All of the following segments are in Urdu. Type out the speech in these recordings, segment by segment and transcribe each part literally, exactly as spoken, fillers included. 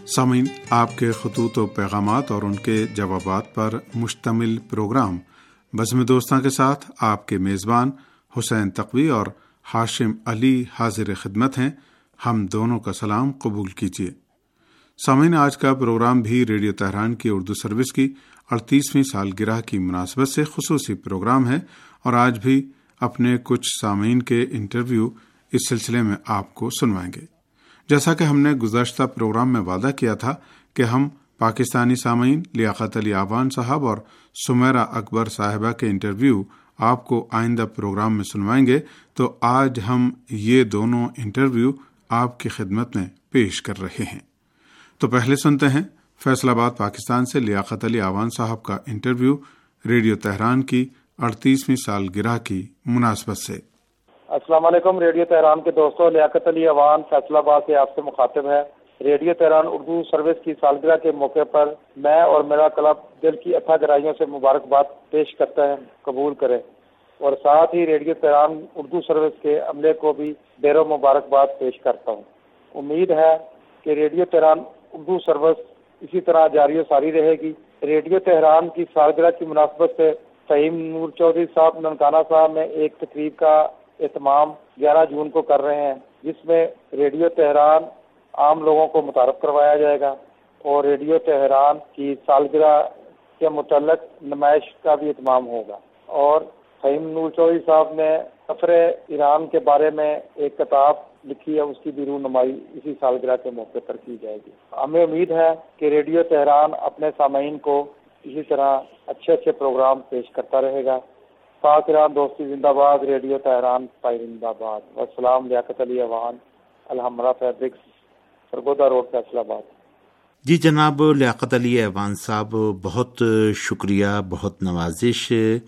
सामीन, आपके खतूत व पैगामात और उनके जवाबात पर मुश्तमिल प्रोग्राम बज़्म दोस्तां के साथ आपके मेज़बान हुसैन तक़वी और हाशिम अली हाजिर खिदमत हैं। हम दोनों का सलाम कबूल कीजिए। सामीन, आज का प्रोग्राम भी रेडियो तेहरान की उर्दू सर्विस की अड़तीसवीं सालगिरह की मुनासबत से खुसूसी प्रोग्राम है और आज भी अपने कुछ सामीन के इंटरव्यू इस सिलसिले में आपको सुनवाएंगे। जैसा कि हमने गुज़श्ता प्रोग्राम में वादा किया था कि हम पाकिस्तानी सामीन लियाकत अली आवान साहब और सुमेरा अकबर साहिबा के इंटरव्यू आपको आइंदा प्रोग्राम में सुनवाएंगे, तो आज हम ये दोनों इंटरव्यू आपकी खिदमत में पेश कर रहे हैं। तो पहले सुनते हैं फैसलाबाद पाकिस्तान से लियाकत अली आवान साहब का इंटरव्यू रेडियो तेहरान की अड़तीसवीं सालगिरह की मुनासबत से। अस्सलाम वालेकुम रेडियो तेहरान के दोस्तों, लियाकत अली आवान फैसलाबाद से आपसे मुखातिब है। रेडियो तेहरान उर्दू सर्विस की सालगिरह के मौके पर मैं और मेरा क्लब दिल की अथाह गहराइयों से मुबारकबाद पेश करते हैं, कबूल करें। और साथ ही रेडियो तेहरान उर्दू सर्विस के अमले को भी ढेरों मुबारकबाद पेश करता हूँ। उम्मीद है कि रेडियो तेहरान उर्दू सर्विस इसी तरह जारी सारी रहेगी। रेडियो तेहरान की सालगिरह की मुनासबत से फ़हीम नूर चौधरी साहब ननकाना साहब में एक तकरीब का एहतमाम ग्यारह जून को कर रहे हैं, जिसमें रेडियो तेहरान आम लोगों को मुतारफ करवाया जाएगा और रेडियो तेहरान की सालगिरह के मुतल्लिक नुमाइश का भी एहतमाम होगा। और फ़हीम नूर चौधरी साहब ने सफ़रे ईरान के बारे में एक किताब लिखी है, उसकी भी रूनुमाई इसी सालगिरह के मौके पर की जाएगी। हमें उम्मीद है कि रेडियो तेहरान अपने सामीन को इसी तरह अच्छे अच्छे प्रोग्राम पेश करता रहेगा। पाक ईरान दोस्ती जिंदाबाद, रेडियो तेहरान जिंदाबाद। वस्सलाम, लियाकत अली अवान, अलहमरा फैब्रिक्स, सरगोदा रोड, फैसलाबाद। जी जनाब लियाकत अली अवान साहब, बहुत शुक्रिया, बहुत नवाजिश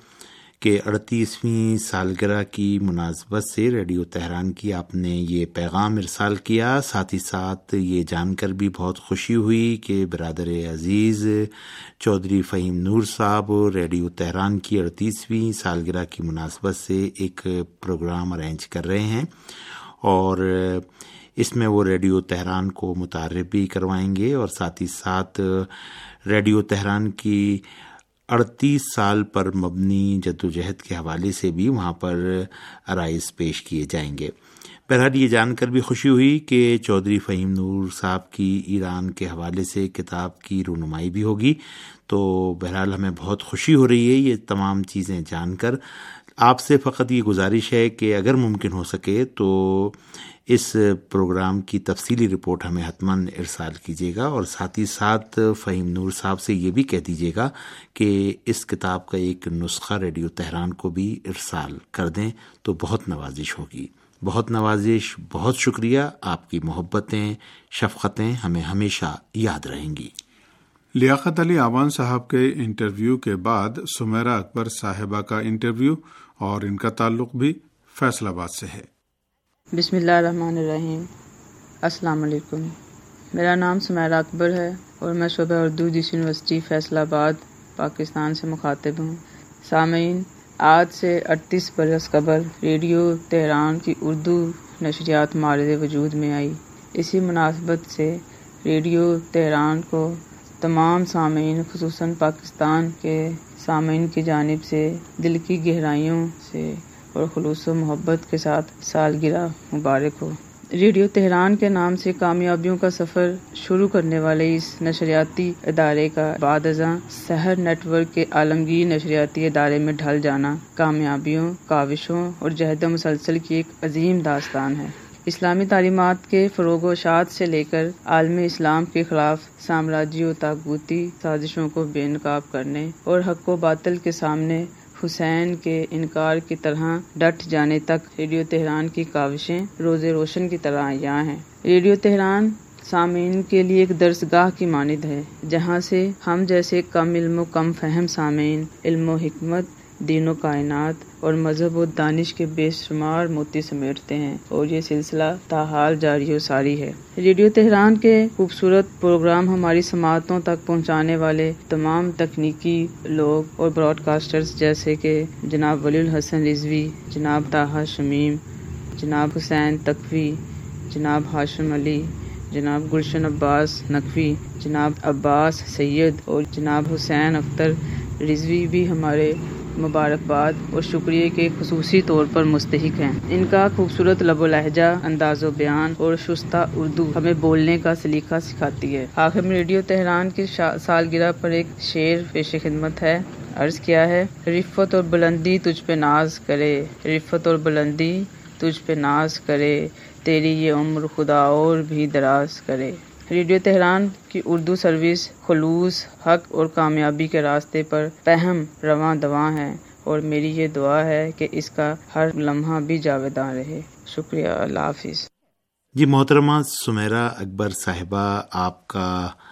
कि अड़तीसवीं सालगिरह की मुनासबत से रेडियो तेहरान की आपने ये पैगाम इरसाल किया। साथ ही साथ ये जानकर भी बहुत खुशी हुई कि बिरादर अजीज़ चौधरी फ़हीम नूर साहब रेडियो तेहरान की अड़तीसवीं सालगिरह की मुनासबत से एक प्रोग्राम अरेंज कर रहे हैं और इसमें वो रेडियो तेहरान को मुतारिफ भी करवाएंगे और साथ ही साथ रेडियो तेहरान की अड़तीस साल पर मबनी जद्दोजहद के हवाले से भी वहाँ पर अराइज़ पेश किए जाएंगे। बहरहाल ये जानकर भी खुशी हुई कि चौधरी फ़हीम नूर साहब की ईरान के हवाले से किताब की रूनुमाई भी होगी। तो बहरहाल हमें बहुत खुशी हो रही है ये तमाम चीज़ें जानकर। आपसे फ़कत ये गुजारिश है कि अगर मुमकिन हो सके तो इस प्रोग्राम की तफसीली रिपोर्ट हमें हतमन इरसाल कीजिएगा और साथ ही साथ फ़हीम नूर साहब से ये भी कह दीजिएगा कि इस किताब का एक नुस्खा रेडियो तेहरान को भी इरसाल कर दें, तो बहुत नवाजिश होगी। बहुत नवाजिश, बहुत शुक्रिया। आपकी मोहब्बतें, शफ़क़तें हमें हमेशा याद रहेंगी। लियाकत अली आवान साहब के इंटरव्यू के बाद सुमेरा अकबर साहिबा का इंटरव्यू और इनका ताल्लुक़ भी फैसलाबाद से है। बिस्मिल्लाहिर्रहमानिर्रहीम। अस्सलाम वालेकुम। मेरा नाम सुमेरा अकबर है और मैं शोबा उर्दू दिस यूनिवर्सिटी फैसलाबाद पाकिस्तान से मुखातिब हूँ। सामीन, आज से अड़तीस बरस कबल रेडियो तेहरान की उर्दू नशरियात मारिद वजूद में आई। इसी मुनासबत से रेडियो तेहरान को तमाम सामीन, खुसूसन पाकिस्तान के सामीन की जानिब से दिल की गहराइयों से और खुलूस व मोहब्बत के साथ सालगिरह मुबारक हो। रेडियो तेहरान के नाम से कामयाबियों का सफ़र शुरू करने वाले इस नशरियाती इदारे का बाद अज़ां सहर नेटवर्क के आलमगीर नशरियाती इदारे में ढल जाना कामयाबियों, काविशों और जहद मुसलसल की एक अजीम दास्तान है। इस्लामी तालीमात के फ़रोग़ व इशाअत से लेकर आलम इस्लाम के ख़िलाफ़ साम्राज्य व तागूती साजिशों को बेनकाब करने और हक़ व बातिल के सामने हुसैन के इनकार की तरह डट जाने तक रेडियो तेहरान की काविशें रोज़े रोशन की तरह आयां हैं। रेडियो तेहरान सामीन के लिए एक दरसगाह की मानिद है, जहाँ से हम जैसे कम इल्म कम फहम सामीन इल्म हिकमत, दीनो कायनात और मजहब व दानिश के बेशुमार मोती समेटते हैं और ये सिलसिला ताहाल जारी व सारी है। रेडियो तेहरान के खूबसूरत प्रोग्राम हमारी समाअतों तक पहुँचाने वाले तमाम तकनीकी लोग और ब्रॉडकास्टर्स जैसे कि जनाब वलीउल हसन रिजवी, जनाब ताहा शमीम, जनाब हुसैन तक़वी, जनाब हाशिम अली, جناب گلشن عباس نقوی، جناب عباس سید اور جناب حسین اختر رضوی بھی ہمارے مبارکباد اور شکریہ کے خصوصی طور پر مستحق ہیں۔ ان کا خوبصورت لب و لہجہ، انداز و بیان اور شستہ اردو ہمیں بولنے کا سلیقہ سکھاتی ہے۔ آخر میں ریڈیو تہران کی سالگرہ پر ایک شعر پیش خدمت ہے۔ عرض کیا ہے، رفت اور بلندی تجھ پہ ناز کرے، رفت اور بلندی تجھ پہ ناز کرے، تیری یہ عمر خدا اور بھی دراز کرے۔ ریڈیو تہران کی اردو سروس خلوص، حق اور کامیابی کے راستے پر پہم رواں دواں ہے، اور میری یہ دعا ہے کہ اس کا ہر لمحہ بھی جاویداں رہے۔ شکریہ، اللہ حافظ۔ جی محترمہ سمیرہ اکبر صاحبہ، آپ کا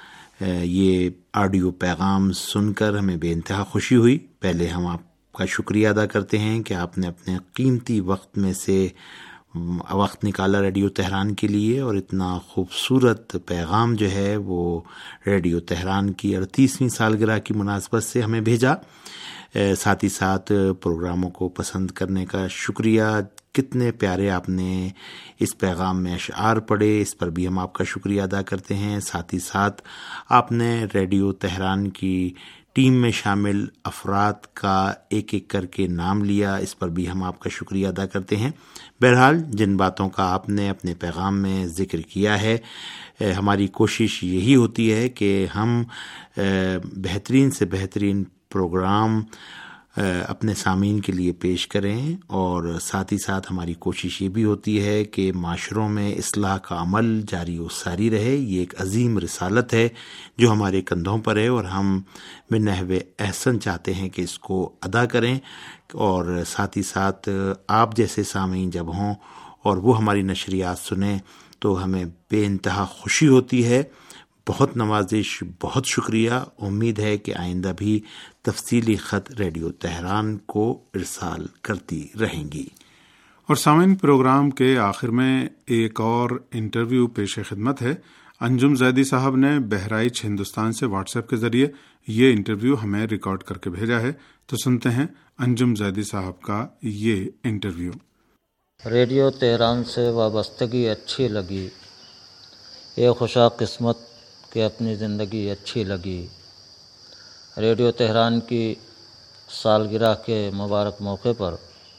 یہ آڈیو پیغام سن کر ہمیں بے انتہا خوشی ہوئی۔ پہلے ہم آپ کا شکریہ ادا کرتے ہیں کہ آپ نے اپنے قیمتی وقت میں سے وقت نکالا ریڈیو تہران کے لیے، اور اتنا خوبصورت پیغام جو ہے وہ ریڈیو تہران کی اڑتیسویں سالگرہ کی مناسبت سے ہمیں بھیجا۔ ساتھ ہی ساتھ پروگراموں کو پسند کرنے کا شکریہ۔ کتنے پیارے آپ نے اس پیغام میں اشعار پڑھے، اس پر بھی ہم آپ کا شکریہ ادا کرتے ہیں۔ ساتھ ہی ساتھ آپ نے ریڈیو تہران کی ٹیم میں شامل افراد کا ایک ایک کر کے نام لیا، اس پر بھی ہم آپ کا شکریہ ادا کرتے ہیں۔ بہرحال جن باتوں کا آپ نے اپنے پیغام میں ذکر کیا ہے، ہماری کوشش یہی ہوتی ہے کہ ہم بہترین سے بہترین پروگرام اپنے سامعین کے لیے پیش کریں، اور ساتھ ہی ساتھ ہماری کوشش یہ بھی ہوتی ہے کہ معاشروں میں اصلاح کا عمل جاری و ساری رہے۔ یہ ایک عظیم رسالت ہے جو ہمارے کندھوں پر ہے، اور ہم بنحو احسن چاہتے ہیں کہ اس کو ادا کریں، اور ساتھ ہی ساتھ آپ جیسے سامعین جب ہوں اور وہ ہماری نشریات سنیں تو ہمیں بے انتہا خوشی ہوتی ہے۔ بہت نوازش، بہت شکریہ۔ امید ہے کہ آئندہ بھی تفصیلی خط ریڈیو تہران کو ارسال کرتی رہیں گی۔ اور سامعین، پروگرام کے آخر میں ایک اور انٹرویو پیش خدمت ہے۔ انجم زیدی صاحب نے بہرائچ ہندوستان سے واٹس ایپ کے ذریعے یہ انٹرویو ہمیں ریکارڈ کر کے بھیجا ہے، تو سنتے ہیں انجم زیدی صاحب کا یہ انٹرویو۔ ریڈیو تہران سے وابستگی اچھی لگی، یہ خوشا قسمت کہ اپنی زندگی اچھی لگی۔ ریڈیو تہران کی سالگرہ کے مبارک موقع پر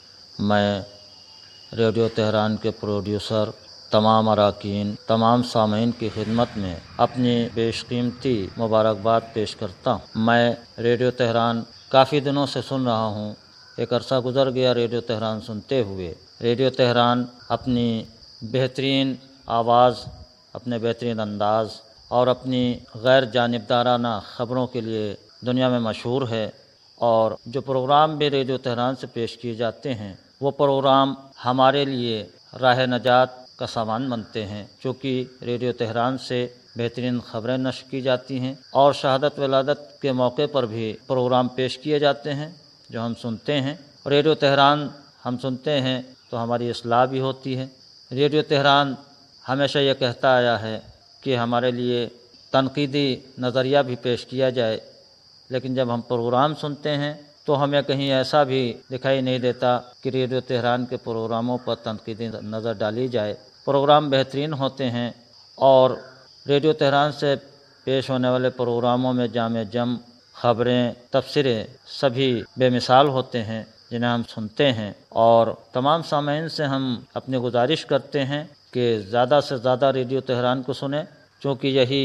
میں ریڈیو تہران کے پروڈیوسر، تمام اراکین، تمام سامعین کی خدمت میں اپنی بیش قیمتی مبارکباد پیش کرتا ہوں۔ میں ریڈیو تہران کافی دنوں سے سن رہا ہوں، ایک عرصہ گزر گیا ریڈیو تہران سنتے ہوئے۔ ریڈیو تہران اپنی بہترین آواز، اپنے بہترین انداز اور اپنی غیر جانبدارانہ خبروں کے لیے دنیا میں مشہور ہے، اور جو پروگرام بھی ریڈیو تہران سے پیش کیے جاتے ہیں وہ پروگرام ہمارے لیے راہ نجات کا سامان بنتے ہیں، چونکہ ریڈیو تہران سے بہترین خبریں نشر کی جاتی ہیں، اور شہادت ولادت کے موقع پر بھی پروگرام پیش کیے جاتے ہیں جو ہم سنتے ہیں۔ ریڈیو تہران ہم سنتے ہیں تو ہماری اصلاح بھی ہوتی ہے۔ ریڈیو تہران ہمیشہ یہ کہتا آیا ہے کہ ہمارے لیے تنقیدی نظریہ بھی پیش کیا جائے، لیکن جب ہم پروگرام سنتے ہیں تو ہمیں کہیں ایسا بھی دکھائی نہیں دیتا کہ ریڈیو تہران کے پروگراموں پر تنقیدی نظر ڈالی جائے۔ پروگرام بہترین ہوتے ہیں، اور ریڈیو تہران سے پیش ہونے والے پروگراموں میں جامع جم، خبریں، تبصرے سبھی بے مثال ہوتے ہیں جنہیں ہم سنتے ہیں، اور تمام سامعین سے ہم اپنی گزارش کرتے ہیں کہ زیادہ سے زیادہ ریڈیو تہران کو سنیں، چونکہ یہی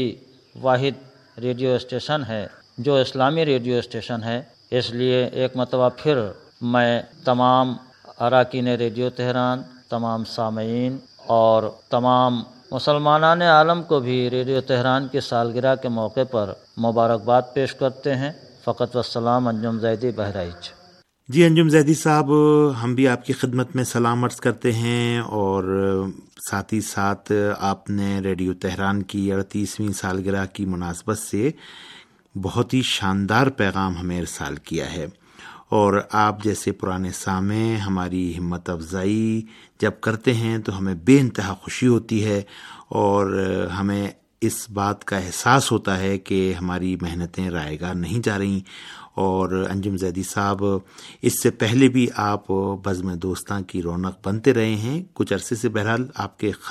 واحد ریڈیو اسٹیشن ہے جو اسلامی ریڈیو اسٹیشن ہے۔ اس لیے ایک مرتبہ پھر میں تمام اراکین ریڈیو تہران، تمام سامعین اور تمام مسلمانان عالم کو بھی ریڈیو تہران کی سالگرہ کے موقع پر مبارکباد پیش کرتے ہیں۔ فقط والسلام، انجم زیدی، بہرائچ۔ جی انجم زیدی صاحب، ہم بھی آپ کی خدمت میں سلام عرض کرتے ہیں، اور ساتھ ہی ساتھ آپ نے ریڈیو تہران کی اڑتیسویں سالگرہ کی مناسبت سے بہت ہی شاندار پیغام ہمیں ارسال کیا ہے، اور آپ جیسے پرانے سامع ہماری ہمت افزائی جب کرتے ہیں تو ہمیں بے انتہا خوشی ہوتی ہے، اور ہمیں اس بات کا احساس ہوتا ہے کہ ہماری محنتیں رائے گار نہیں جا رہیں۔ اور انجم زیدی صاحب، اس سے پہلے بھی آپ بزم دوستاں کی رونق بنتے رہے ہیں۔ کچھ عرصے سے بہرحال آپ کے خط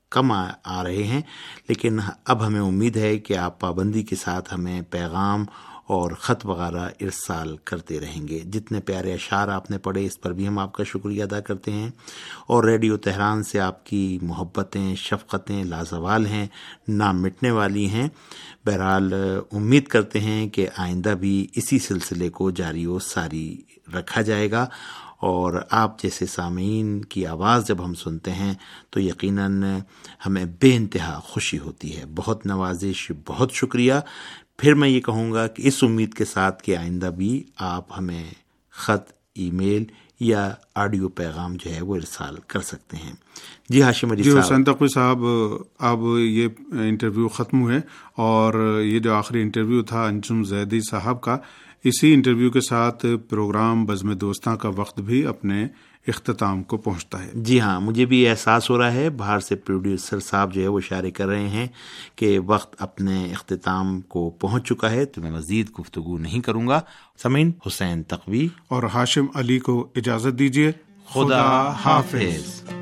کم آ رہے ہیں، لیکن اب ہمیں امید ہے کہ آپ پابندی کے ساتھ ہمیں پیغام اور خط وغیرہ ارسال کرتے رہیں گے۔ جتنے پیارے اشعار آپ نے پڑھے اس پر بھی ہم آپ کا شکریہ ادا کرتے ہیں، اور ریڈیو تہران سے آپ کی محبتیں، شفقتیں لازوال ہیں، نہ مٹنے والی ہیں۔ بہرحال امید کرتے ہیں کہ آئندہ بھی اسی سلسلے کو جاری و ساری رکھا جائے گا، اور آپ جیسے سامعین کی آواز جب ہم سنتے ہیں تو یقیناً ہمیں بے انتہا خوشی ہوتی ہے۔ بہت نوازش، بہت شکریہ۔ پھر میں یہ کہوں گا کہ اس امید کے ساتھ کہ آئندہ بھی آپ ہمیں خط، ای میل یا آڈیو پیغام جو ہے وہ ارسال کر سکتے ہیں۔ جی ہاشم علی جی صاحب۔ حسین تقوی صاحب، اب یہ انٹرویو ختم ہوئے، اور یہ جو آخری انٹرویو تھا انجم زیدی صاحب کا، اسی انٹرویو کے ساتھ پروگرام بزم دوستاں کا وقت بھی اپنے اختتام کو پہنچتا ہے۔ جی ہاں، مجھے بھی احساس ہو رہا ہے، باہر سے پروڈیوسر صاحب جو ہے وہ اشارے کر رہے ہیں کہ وقت اپنے اختتام کو پہنچ چکا ہے، تو میں مزید گفتگو نہیں کروں گا۔ سامعین، حسین تقوی اور ہاشم علی کو اجازت دیجیے۔ خدا حافظ۔